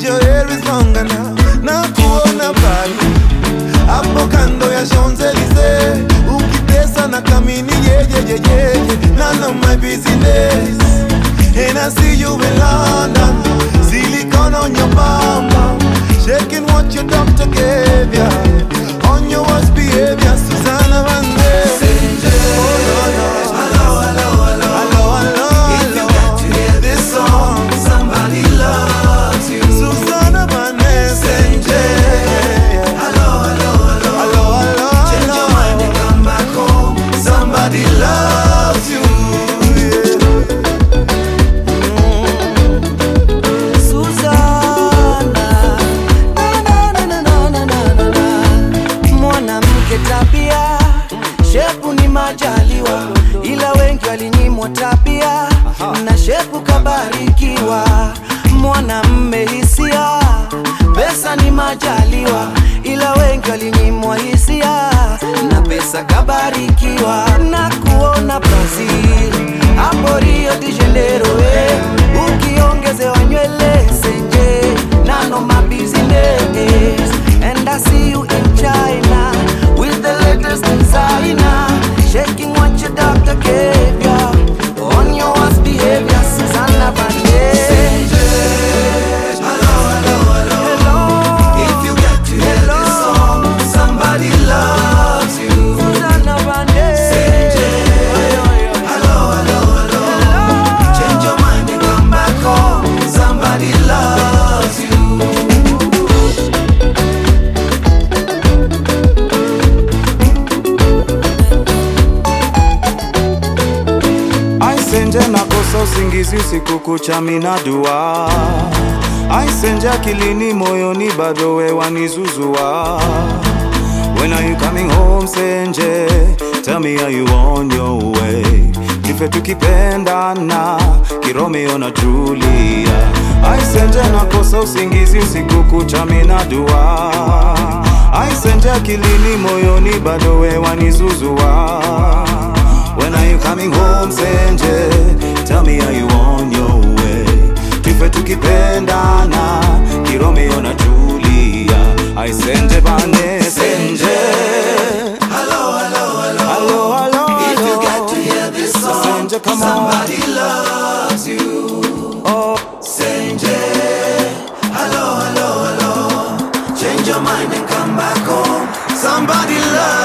your hair is longer now. Na kuona bali hapo kando ya Champs-Elysees, ukitesa na kamini yeah. None of my business. And I see you in London, silicone on your bum, shaking what your doctor gave ya. On your worst behavior, Susanna Vande. Shepu ni majaliwa, ila wengi walinyimwa tabia. Na shepu kabarikiwa, mwanamme hisia. Pesa ni majaliwa, ila wengi walinyimwa hisia. Na pesa kabarikiwa, na kuona Brazil, hapo Rio de Janeiro ukiongezewa nywele senje. None of my business. And I see you in China with the latest designer, shaking what your doctor gave ya. On your worst behavior, Susanna Vande. Hello. If you get to hear this song, somebody loves you. Susanna Vande. Hello. Change your mind and come back home. Somebody loves you. Aisenje nakosa usingizi usiku kucha mina dua. Aisenje akilini moyoni bado we wanizuzua. When are you coming home Senje? Tell me are you on your way? Kife tukipendana Kiromeo na Julia. Aisenje nakosa usingizi usiku kucha mina dua. Aisenje akilini moyoni bado we wanizuzua. When are you coming home Senje? Tell me are you on your way? Kife tukipendana Kiromeo na Julia. Aisenje bane Senje. Hello. If you get to hear this song, Senje, come somebody loves you. Oh Senje. Hello. Change your mind and come back home. Somebody loves you.